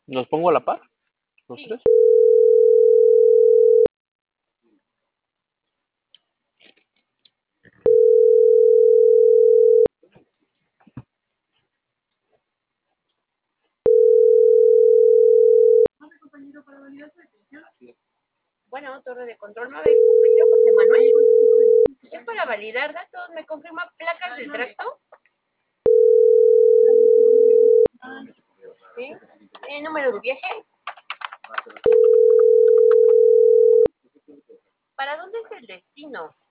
¿Nos pongo a la par? ¿Los Sí. tres? Bueno, torre de control 9, compañero José Manuel. Es para validar datos. ¿Me confirma placas del tracto? Sí. ¿Número de viaje? ¿Para dónde es el destino?